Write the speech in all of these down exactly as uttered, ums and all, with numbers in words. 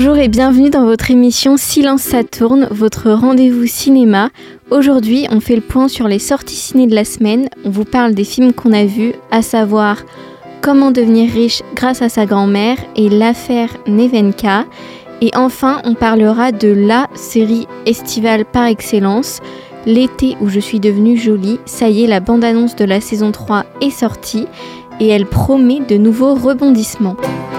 Bonjour et bienvenue dans votre émission Silence ça tourne, votre rendez-vous cinéma. Aujourd'hui, on fait le point sur les sorties ciné de la semaine. On vous parle des films qu'on a vus, à savoir Comment devenir riche grâce à sa grand-mère et L'affaire Nevenka. Et enfin, on parlera de la série estivale par excellence, L'été où je suis devenue jolie. Ça y est, la bande-annonce de la saison trois est sortie et elle promet de nouveaux rebondissements.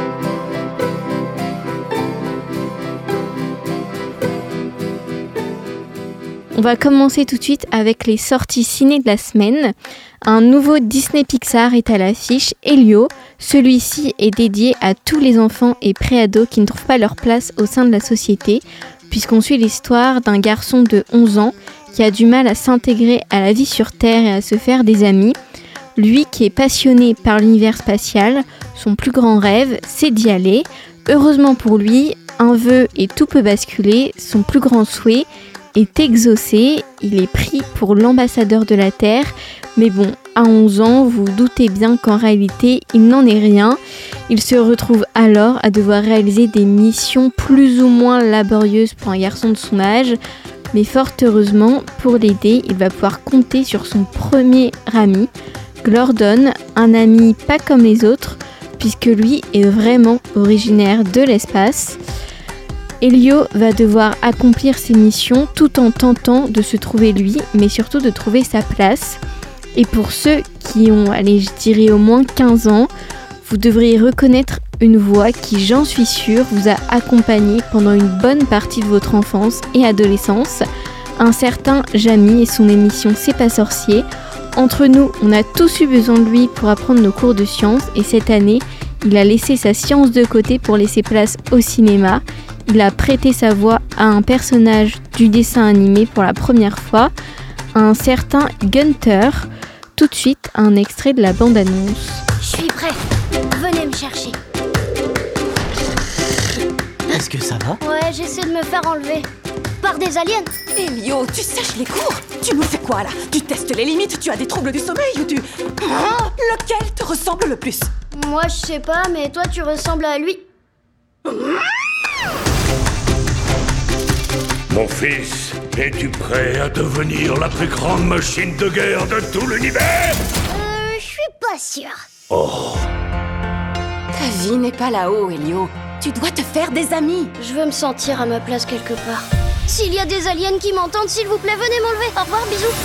On va commencer tout de suite avec les sorties ciné de la semaine. Un nouveau Disney Pixar est à l'affiche, Elio. Celui-ci est dédié à tous les enfants et préados qui ne trouvent pas leur place au sein de la société, puisqu'on suit l'histoire d'un garçon de onze ans qui a du mal à s'intégrer à la vie sur Terre et à se faire des amis. Lui qui est passionné par l'univers spatial, son plus grand rêve, c'est d'y aller. Heureusement pour lui, un vœu et tout peut basculer, son plus grand souhait est exaucé, il est pris pour l'ambassadeur de la Terre, mais bon, à onze ans, vous vous doutez bien qu'en réalité, il n'en est rien. Il se retrouve alors à devoir réaliser des missions plus ou moins laborieuses pour un garçon de son âge, mais fort heureusement, pour l'aider, il va pouvoir compter sur son premier ami, Glordon, un ami pas comme les autres, puisque lui est vraiment originaire de l'espace. Elio va devoir accomplir ses missions tout en tentant de se trouver lui, mais surtout de trouver sa place. Et pour ceux qui ont, allez, je dirais au moins quinze ans, vous devriez reconnaître une voix qui, j'en suis sûre, vous a accompagné pendant une bonne partie de votre enfance et adolescence. Un certain Jamy et son émission C'est pas sorcier. Entre nous, on a tous eu besoin de lui pour apprendre nos cours de sciences et cette année, il a laissé sa science de côté pour laisser place au cinéma. Il a prêté sa voix à un personnage du dessin animé pour la première fois, un certain Gunther. Tout de suite, un extrait de la bande-annonce. Je suis prêt, venez me chercher. Est-ce que ça va? Ouais, j'essaie de me faire enlever. Par des aliens. Elio, tu sèches les cours? Tu nous fais quoi là? Tu testes les limites? Tu as des troubles du sommeil ou tu... Ah, lequel te ressemble le plus? Moi je sais pas, mais toi tu ressembles à lui. Mon fils, es-tu prêt à devenir la plus grande machine de guerre de tout l'univers? Euh, je suis pas sûre. Oh. Ta vie n'est pas là-haut, Elio. Tu dois te faire des amis. Je veux me sentir à ma place quelque part. S'il y a des aliens qui m'entendent, s'il vous plaît, venez m'enlever. Au revoir, bisous.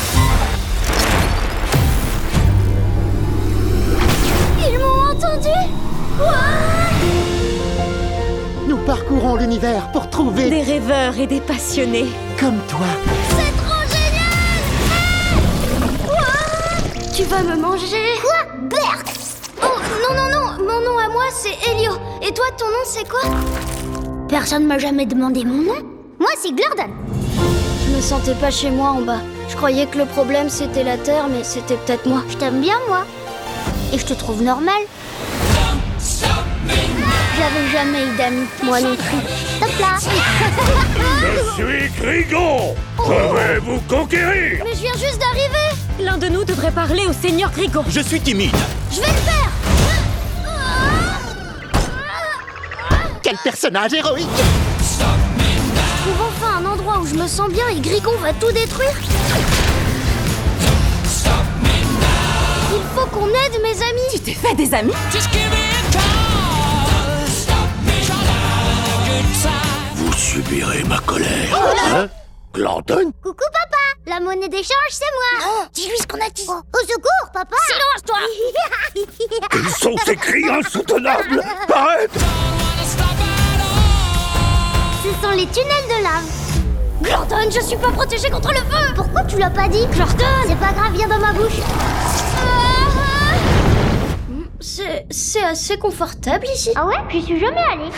Ils m'ont entendu. Ouah! Nous parcourons l'univers pour trouver Des rêveurs et des passionnés. comme toi. C'est trop génial! Ouah! Tu vas me manger? Quoi? Bert! Oh, non, non, non, mon nom à moi c'est Elio. Et toi, ton nom c'est quoi? Personne m'a jamais demandé mon nom. Moi c'est Glordon. Je me sentais pas chez moi en bas. Je croyais que le problème c'était la Terre, mais c'était peut-être moi. Je t'aime bien, moi. Et je te trouve normal. J'avais jamais eu d'amis, moi non plus. Hop là! Je suis Grigon. Je vais vous conquérir. Mais je viens juste d'arriver! L'un de nous devrait parler au Seigneur Grigon. Je suis timide. Je vais le faire! Quel personnage héroïque! Je trouve enfin un endroit où je me sens bien et Grigon va tout détruire. Il faut qu'on aide mes amis. Tu t'es fait des amis? Vous subirez ma colère. Hein? Glordon? Coucou papa! La monnaie d'échange c'est moi! Oh, dis-lui ce qu'on a dit! Oh, au secours papa! Silence toi! Quels sont ces cris insoutenables? Arrête! Ce sont les tunnels de lave. Glordon, je suis pas protégée contre le feu! Pourquoi tu l'as pas dit? Glordon! C'est pas grave, viens dans ma bouche. Ah! C'est... c'est assez confortable ici. Ah ouais? J'y suis jamais allée.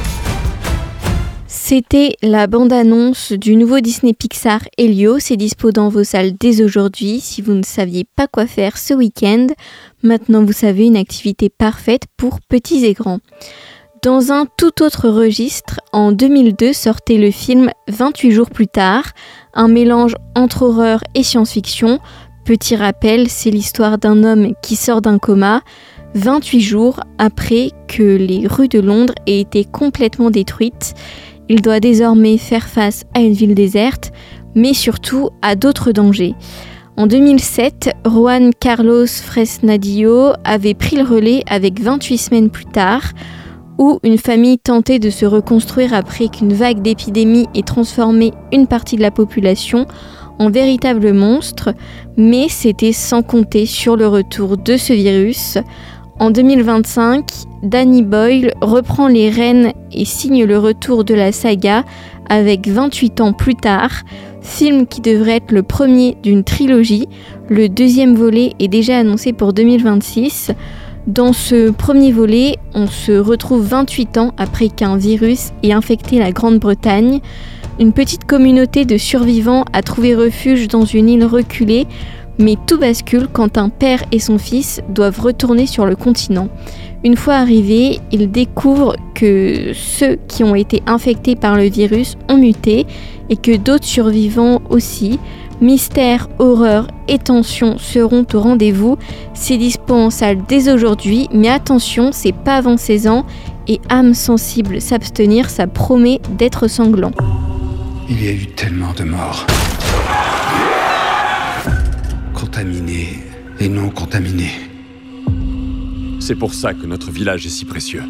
C'était la bande-annonce du nouveau Disney Pixar Elio. C'est dispo dans vos salles dès aujourd'hui. Si vous ne saviez pas quoi faire ce week-end, maintenant vous savez, une activité parfaite pour petits et grands. Dans un tout autre registre, en deux mille deux sortait le film vingt-huit jours plus tard, un mélange entre horreur et science-fiction. Petit rappel, c'est l'histoire d'un homme qui sort d'un coma. vingt-huit jours après que les rues de Londres aient été complètement détruites. Il doit désormais faire face à une ville déserte, mais surtout à d'autres dangers. En deux mille sept, Juan Carlos Fresnadillo avait pris le relais avec vingt-huit semaines plus tard, où une famille tentait de se reconstruire après qu'une vague d'épidémie ait transformé une partie de la population en véritable monstre, mais c'était sans compter sur le retour de ce virus. En deux mille vingt-cinq, Danny Boyle reprend les rênes et signe le retour de la saga avec vingt-huit ans plus tard, film qui devrait être le premier d'une trilogie. Le deuxième volet est déjà annoncé pour deux mille vingt-six. Dans ce premier volet, on se retrouve vingt-huit ans après qu'un virus ait infecté la Grande-Bretagne. Une petite communauté de survivants a trouvé refuge dans une île reculée, mais tout bascule quand un père et son fils doivent retourner sur le continent. Une fois arrivés, ils découvrent que ceux qui ont été infectés par le virus ont muté et que d'autres survivants aussi. Mystère, horreur et tension seront au rendez-vous. C'est dispo en salle dès aujourd'hui, mais attention, c'est pas avant seize ans et âme sensible s'abstenir, ça promet d'être sanglant. Il y a eu tellement de morts. Contaminés et non contaminés. C'est pour ça que notre village est si précieux.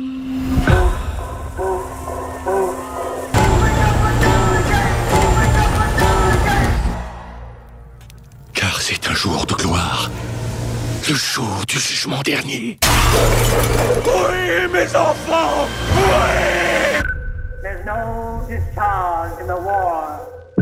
Car c'est un jour de gloire. Le jour du jugement dernier. Oui, mes enfants! Oui! There's no discharge in the war.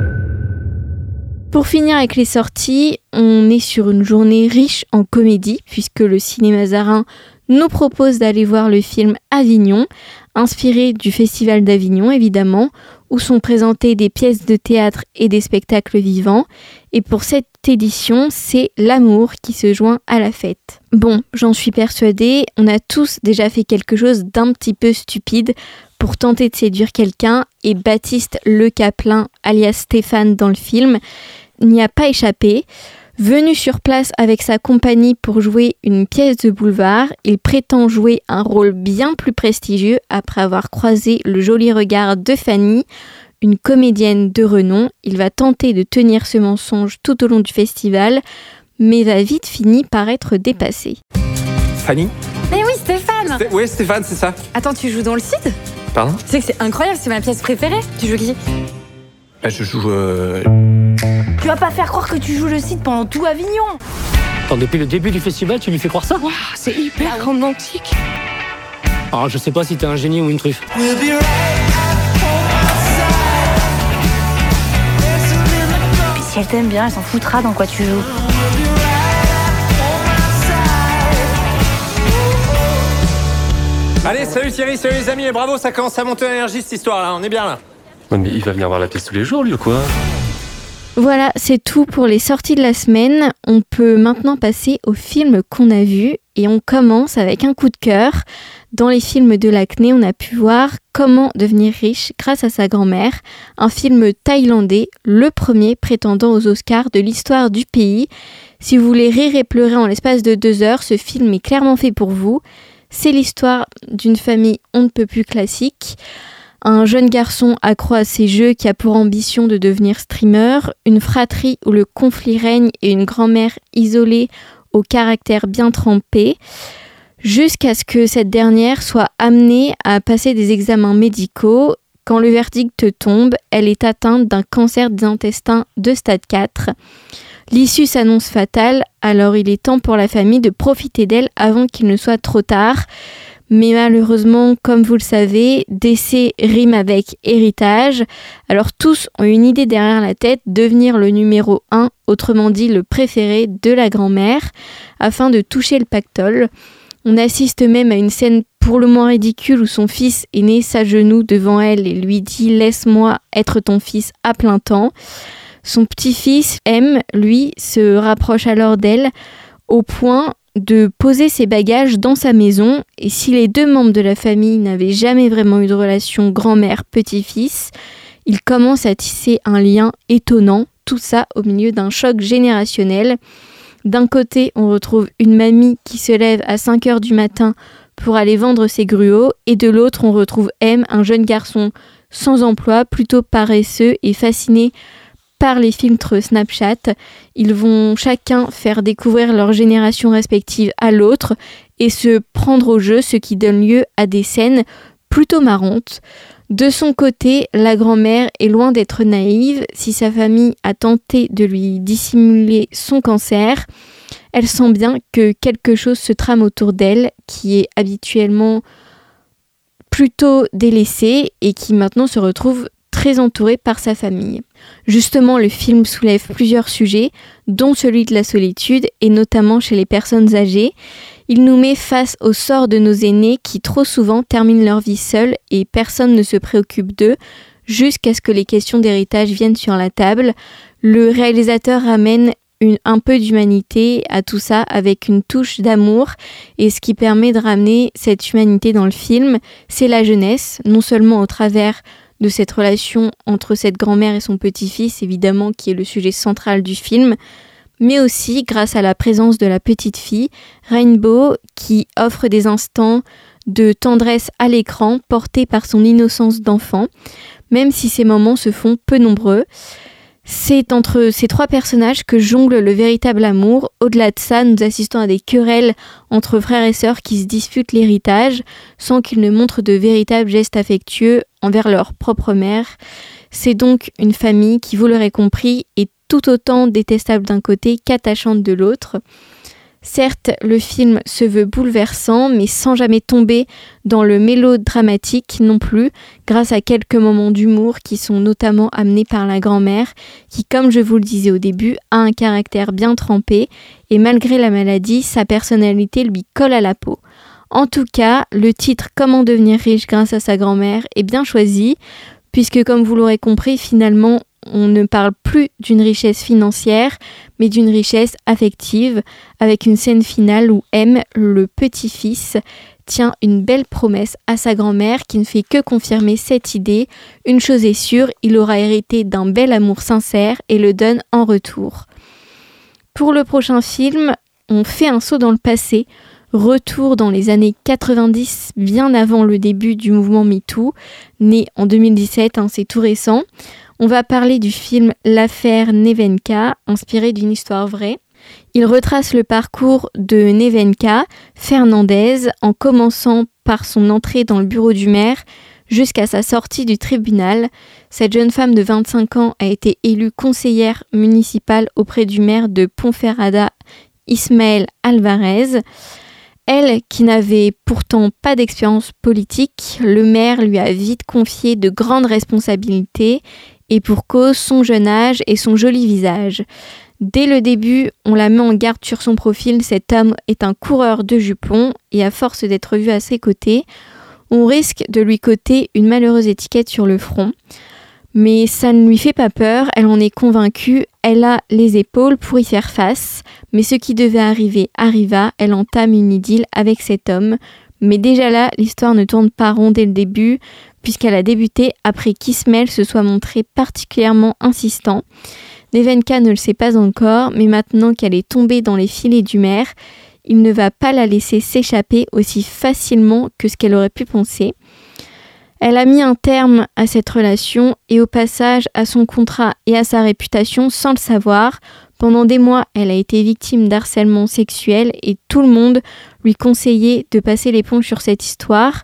Pour finir avec les sorties, on est sur une journée riche en comédie, puisque le cinéma Zarin nous propose d'aller voir le film Avignon, inspiré du Festival d'Avignon évidemment, où sont présentées des pièces de théâtre et des spectacles vivants. Et pour cette édition, c'est l'amour qui se joint à la fête. Bon, j'en suis persuadée, on a tous déjà fait quelque chose d'un petit peu stupide pour tenter de séduire quelqu'un, et Baptiste Le Caplin, alias Stéphane dans le film, n'y a pas échappé. Venu sur place avec sa compagnie pour jouer une pièce de boulevard, il prétend jouer un rôle bien plus prestigieux après avoir croisé le joli regard de Fanny, une comédienne de renom. Il va tenter de tenir ce mensonge tout au long du festival, mais va vite finir par être dépassé. Fanny ? Mais oui, Stéphane Sté- Oui, Stéphane, c'est ça. Attends, tu joues dans le Cid ? Pardon ? Tu sais que c'est incroyable, c'est ma pièce préférée. Tu joues qui ? Bah, je joue... Euh... Tu vas pas faire croire que tu joues le Cid pendant tout Avignon. Attends, depuis le début du festival, tu lui fais croire ça ? Wow, c'est hyper romantique. Alors, je sais pas si t'es un génie ou une truffe. Et si elle t'aime bien, elle s'en foutra dans quoi tu joues. Allez, salut Thierry, salut les amis, et bravo, ça commence à monter en énergie cette histoire-là, on est bien là. Ouais, mais il va venir voir la pièce tous les jours, lui, ou quoi ? Voilà, c'est tout pour les sorties de la semaine. On peut maintenant passer aux films qu'on a vus et on commence avec un coup de cœur. Dans les films de l'acné, on a pu voir Comment devenir riche grâce à sa grand-mère, un film thaïlandais, le premier prétendant aux Oscars de l'histoire du pays. Si vous voulez rire et pleurer en l'espace de deux heures, ce film est clairement fait pour vous. C'est l'histoire d'une famille on ne peut plus classique. Un jeune garçon accro à ses jeux qui a pour ambition de devenir streamer, une fratrie où le conflit règne et une grand-mère isolée au caractère bien trempé, jusqu'à ce que cette dernière soit amenée à passer des examens médicaux. Quand le verdict tombe, elle est atteinte d'un cancer des intestins de stade quatre. L'issue s'annonce fatale, alors il est temps pour la famille de profiter d'elle avant qu'il ne soit trop tard. Mais malheureusement, comme vous le savez, décès rime avec héritage. Alors tous ont une idée derrière la tête, devenir le numéro un, autrement dit le préféré de la grand-mère, afin de toucher le pactole. On assiste même à une scène pour le moins ridicule où son fils aîné s'agenouille devant elle et lui dit « Laisse-moi être ton fils à plein temps ». Son petit-fils, M, lui, se rapproche alors d'elle au point de poser ses bagages dans sa maison, et si les deux membres de la famille n'avaient jamais vraiment eu de relation grand-mère-petit-fils, ils commencent à tisser un lien étonnant, tout ça au milieu d'un choc générationnel. D'un côté, on retrouve une mamie qui se lève à cinq heures du matin pour aller vendre ses gruaux, et de l'autre, on retrouve M, un jeune garçon sans emploi, plutôt paresseux et fasciné par les filtres Snapchat. Ils vont chacun faire découvrir leur génération respective à l'autre et se prendre au jeu, ce qui donne lieu à des scènes plutôt marrantes. De son côté, la grand-mère est loin d'être naïve. Si sa famille a tenté de lui dissimuler son cancer, elle sent bien que quelque chose se trame autour d'elle, qui est habituellement plutôt délaissée et qui maintenant se retrouve très entourée par sa famille. Justement, le film soulève plusieurs sujets, dont celui de la solitude, et notamment chez les personnes âgées. Il nous met face au sort de nos aînés qui trop souvent terminent leur vie seuls et personne ne se préoccupe d'eux, jusqu'à ce que les questions d'héritage viennent sur la table. Le réalisateur ramène une, un peu d'humanité à tout ça avec une touche d'amour, et ce qui permet de ramener cette humanité dans le film, c'est la jeunesse, non seulement au travers de cette relation entre cette grand-mère et son petit-fils, évidemment, qui est le sujet central du film, mais aussi grâce à la présence de la petite fille, Rainbow, qui offre des instants de tendresse à l'écran, portés par son innocence d'enfant, même si ces moments se font peu nombreux. C'est entre ces trois personnages que jongle le véritable amour. Au-delà de ça, nous assistons à des querelles entre frères et sœurs qui se disputent l'héritage, sans qu'ils ne montrent de véritables gestes affectueux envers leur propre mère. C'est donc une famille qui, vous l'aurez compris, est tout autant détestable d'un côté qu'attachante de l'autre. Certes, le film se veut bouleversant, mais sans jamais tomber dans le mélodramatique non plus, grâce à quelques moments d'humour qui sont notamment amenés par la grand-mère, qui, comme je vous le disais au début, a un caractère bien trempé, et malgré la maladie, sa personnalité lui colle à la peau. En tout cas, le titre « Comment devenir riche grâce à sa grand-mère » est bien choisi, puisque comme vous l'aurez compris, finalement, on ne parle plus d'une richesse financière, mais d'une richesse affective, avec une scène finale où M, le petit-fils, tient une belle promesse à sa grand-mère qui ne fait que confirmer cette idée. Une chose est sûre, il aura hérité d'un bel amour sincère et le donne en retour. Pour le prochain film, on fait un saut dans le passé, retour dans les années quatre-vingt-dix, bien avant le début du mouvement MeToo, né en deux mille dix-sept, hein, c'est tout récent. On va parler du film L'affaire Nevenka, inspiré d'une histoire vraie. Il retrace le parcours de Nevenka Fernandez en commençant par son entrée dans le bureau du maire jusqu'à sa sortie du tribunal. Cette jeune femme de vingt-cinq ans a été élue conseillère municipale auprès du maire de Ponferrada, Ismaël Alvarez. Elle, qui n'avait pourtant pas d'expérience politique, le maire lui a vite confié de grandes responsabilités, et pour cause, son jeune âge et son joli visage. Dès le début, on la met en garde sur son profil, cet homme est un coureur de jupons, et à force d'être vu à ses côtés, on risque de lui coter une malheureuse étiquette sur le front. Mais ça ne lui fait pas peur, elle en est convaincue, elle a les épaules pour y faire face, mais ce qui devait arriver arriva, elle entame une idylle avec cet homme. Mais déjà là, l'histoire ne tourne pas rond dès le début, puisqu'elle a débuté après qu'Ismaël se soit montré particulièrement insistant. Nevenka ne le sait pas encore, mais maintenant qu'elle est tombée dans les filets du maire, il ne va pas la laisser s'échapper aussi facilement que ce qu'elle aurait pu penser. Elle a mis un terme à cette relation et au passage à son contrat et à sa réputation sans le savoir. Pendant des mois, elle a été victime d'harcèlement sexuel et tout le monde lui conseillait de passer l'éponge sur cette histoire,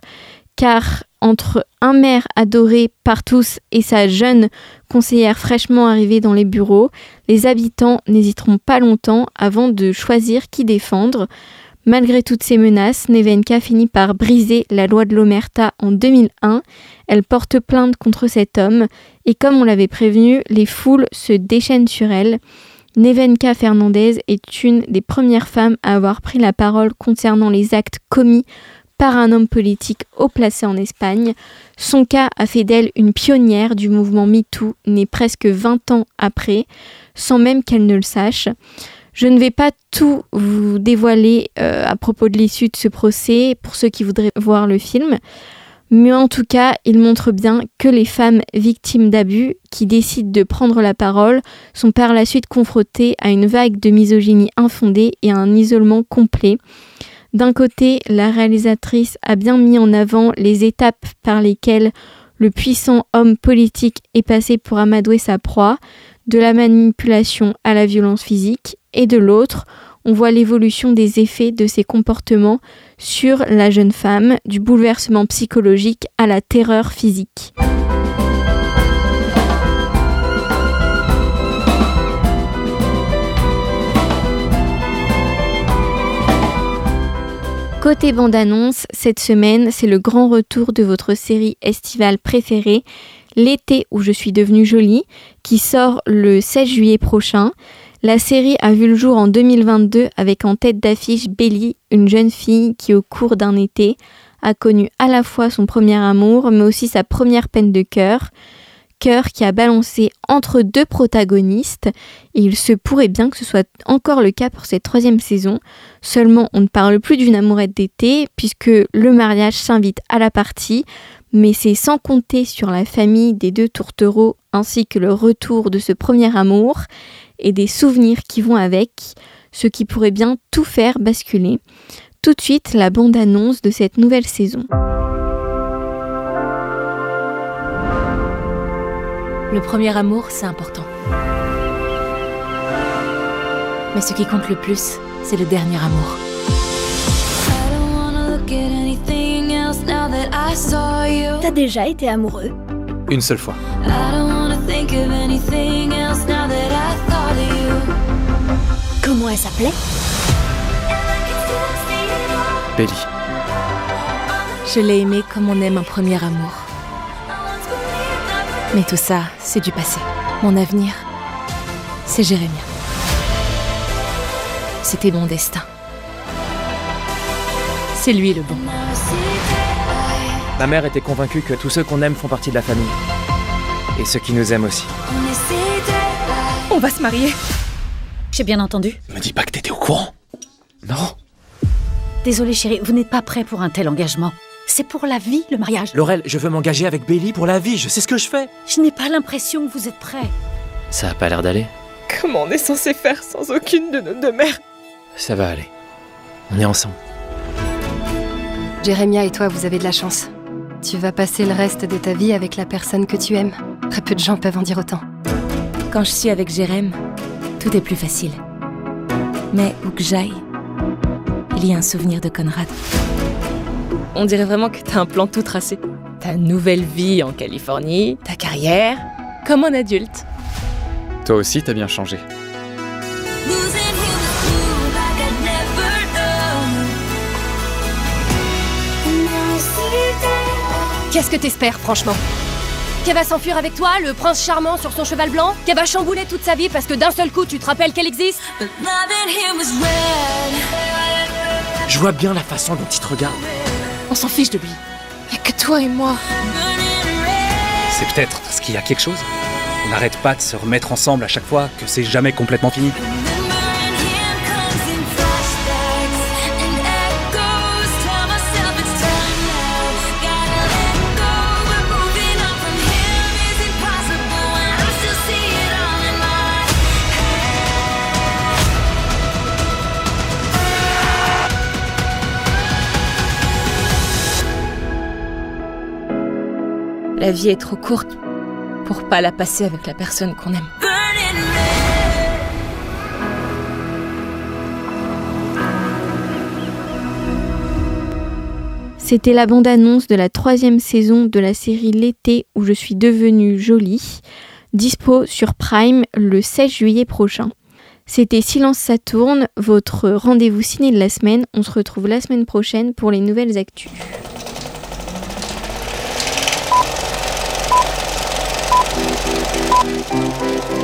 car entre un maire adoré par tous et sa jeune conseillère fraîchement arrivée dans les bureaux, les habitants n'hésiteront pas longtemps avant de choisir qui défendre. Malgré toutes ces menaces, Nevenka finit par briser la loi de l'Omerta en deux mille un. Elle porte plainte contre cet homme et comme on l'avait prévenu, les foules se déchaînent sur elle. Nevenka Fernandez est une des premières femmes à avoir pris la parole concernant les actes commis par un homme politique haut placé en Espagne. Son cas a fait d'elle une pionnière du mouvement MeToo, né presque vingt ans après, sans même qu'elle ne le sache. Je ne vais pas tout vous dévoiler euh, à propos de l'issue de ce procès pour ceux qui voudraient voir le film, Mais en tout cas, il montre bien que les femmes victimes d'abus qui décident de prendre la parole sont par la suite confrontées à une vague de misogynie infondée et à un isolement complet. D'un côté, la réalisatrice a bien mis en avant les étapes par lesquelles le puissant homme politique est passé pour amadouer sa proie, de la manipulation à la violence physique, et de l'autre, on voit l'évolution des effets de ses comportements sur la jeune femme, du bouleversement psychologique à la terreur physique. Côté bande-annonce, cette semaine, c'est le grand retour de votre série estivale préférée, L'été où je suis devenue jolie, qui sort le seize juillet prochain. La série a vu le jour en deux mille vingt-deux avec en tête d'affiche Belly, une jeune fille qui au cours d'un été a connu à la fois son premier amour mais aussi sa première peine de cœur. Cœur qui a balancé entre deux protagonistes et il se pourrait bien que ce soit encore le cas pour cette troisième saison. Seulement on ne parle plus d'une amourette d'été puisque le mariage s'invite à la partie, mais c'est sans compter sur la famille des deux tourtereaux ainsi que le retour de ce premier amour et des souvenirs qui vont avec, ce qui pourrait bien tout faire basculer. Tout de suite, la bande-annonce de cette nouvelle saison. Le premier amour, c'est important. Mais ce qui compte le plus, c'est le dernier amour. T'as déjà été amoureux? Une seule fois. Comment elle s'appelait? Belly. Je l'ai aimé comme on aime un premier amour. Mais tout ça, c'est du passé. Mon avenir, c'est Jérémia. C'était mon destin. C'est lui le bon. Ma mère était convaincue que tous ceux qu'on aime font partie de la famille. Et ceux qui nous aiment aussi. On va se marier. J'ai bien entendu. Me dis pas que t'étais au courant. Non. Désolée chérie, vous n'êtes pas prêt pour un tel engagement. C'est pour la vie, le mariage. Laurel, je veux m'engager avec Belly pour la vie, je sais ce que je fais. Je n'ai pas l'impression que vous êtes prêts. Ça a pas l'air d'aller. Comment on est censé faire sans aucune de nos deux mères? Ça va aller. On est ensemble. Jérémia et toi, vous avez de la chance. Tu vas passer le reste de ta vie avec la personne que tu aimes. Très peu de gens peuvent en dire autant. Quand je suis avec Jérém, tout est plus facile. Mais où que j'aille, il y a un souvenir de Conrad. On dirait vraiment que t'as un plan tout tracé. Ta nouvelle vie en Californie, ta carrière, comme un adulte. Toi aussi, t'as bien changé. Qu'est-ce que t'espères, franchement? Qu'elle va s'enfuir avec toi, le prince charmant sur son cheval blanc? Qu'elle va chambouler toute sa vie parce que d'un seul coup, tu te rappelles qu'elle existe? Je vois bien la façon dont il te regarde. On s'en fiche de lui. Y'a que toi et moi. C'est peut-être parce qu'il y a quelque chose. On n'arrête pas de se remettre ensemble à chaque fois que c'est jamais complètement fini. La vie est trop courte pour pas la passer avec la personne qu'on aime. C'était la bande-annonce de la troisième saison de la série L'été où je suis devenue jolie, dispo sur Prime le seize juillet prochain. C'était Silence ça tourne, votre rendez-vous ciné de la semaine. On se retrouve la semaine prochaine pour les nouvelles actus. Thank you.